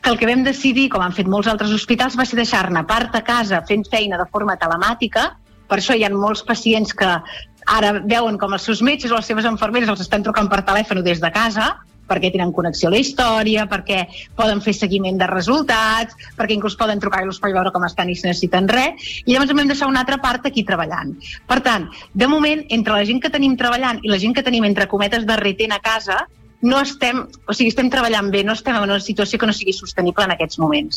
que el que vam decidir, com han fet molts altres hospitals, va ser deixar-ne part a casa fent feina de forma telemàtica. Per això hi ha molts pacients que ara veuen com els seus metges o les seves infermeres els estan trucant per telèfon des de casa, perquè tenen connexió a la història, perquè poden fer seguiment de resultats, perquè inclús poden trucar-los per veure com estan i si necessiten res, i llavors vam deixar una altra part aquí treballant. Per tant, de moment, entre la gent que tenim treballant i la gent que tenim, entre cometes, de retent a casa, no estem, o sigui, estem treballant bé, no estem en una situació que no sigui sostenible en aquests moments.